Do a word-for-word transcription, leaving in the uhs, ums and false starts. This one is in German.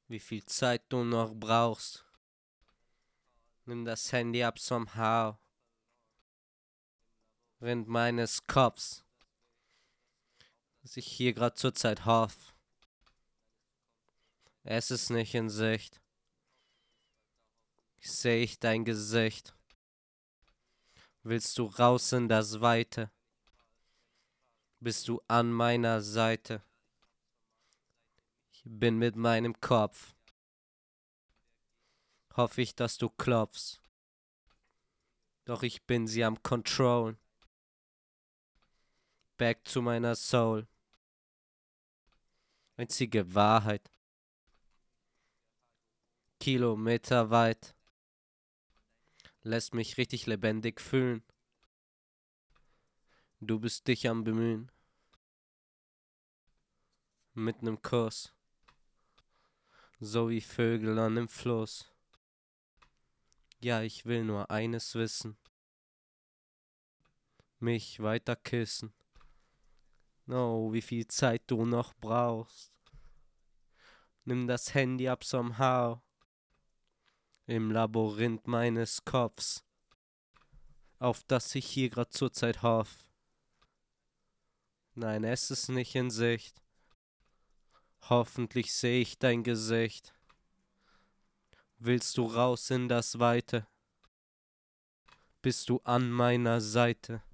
wie viel Zeit du noch brauchst. Nimm das Handy ab somehow. Rind meines Kopfs, was ich hier grad zurzeit hoff. Es ist nicht in Sicht. Ich seh ich dein Gesicht. Willst du raus in das Weite? Bist du an meiner Seite? Ich bin mit meinem Kopf. Hoff ich, dass du klopfst. Doch ich bin sie am Controllen. Back zu meiner Soul. Einzige Wahrheit. Kilometer weit. Lässt mich richtig lebendig fühlen. Du bist dich am Bemühen. Mit nem Kuss. So wie Vögel an dem Fluss. Ja, ich will nur eines wissen. Mich weiter küssen. Oh, wie viel Zeit du noch brauchst. Nimm das Handy ab somehow. Im Labyrinth meines Kopfs, auf das ich hier grad zurzeit hoff. Nein, es ist nicht in Sicht. Hoffentlich seh ich dein Gesicht. Willst du raus in das Weite? Bist du an meiner Seite?